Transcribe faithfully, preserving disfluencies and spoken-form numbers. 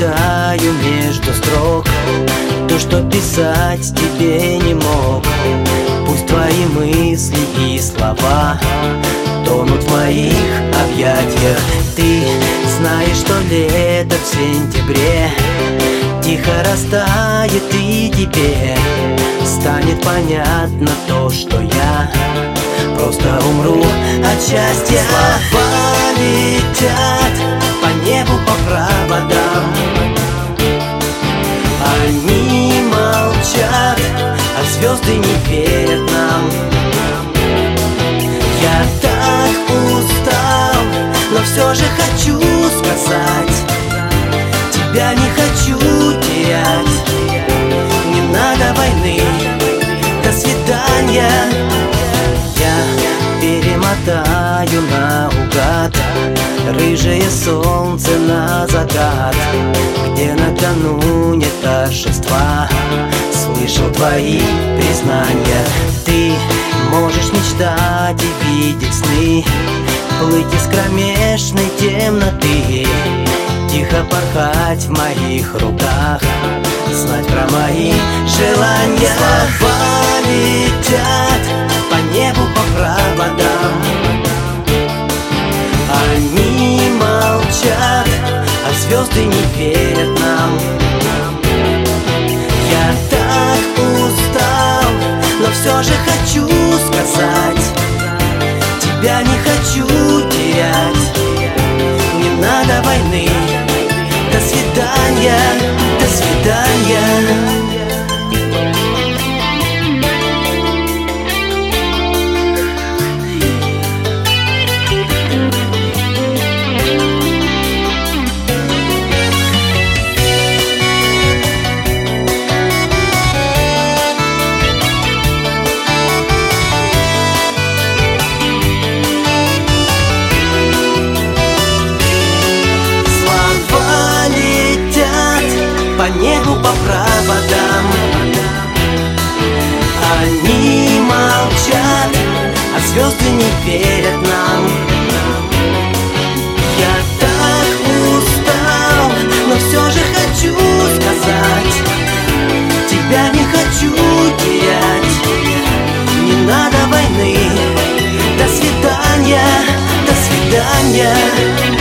читаю между строк то, что писать тебе не мог. Пусть твои мысли и слова тонут в моих объятиях. Ты знаешь, что лето в сентябре тихо растает, и теперь станет понятно то, что я просто умру от счастья. Слова летят по небу, по проводам, они молчат, а звезды не верят нам. Я так устал, но все же хочу сказать: тебя не хочу терять. Не надо войны, до свидания. Я перемотаю наугад рыжее солнце на закат, где накануне торжества слышал твои признания. Ты можешь мечтать и видеть сны, плыть из кромешной темноты, тихо порхать в моих руках, знать про мои желания. Слова летят по небу, по проводам, они молчат, а звезды не верят нам. Я так устал, но все же хочу сказать: тебя не хочу терять. Не надо войны, до свидания, до свидания. По небу, по проводам, они молчат, а звезды не верят нам. Я так устал, но все же хочу сказать: тебя не хочу терять. Не надо войны, до свидания, до свидания.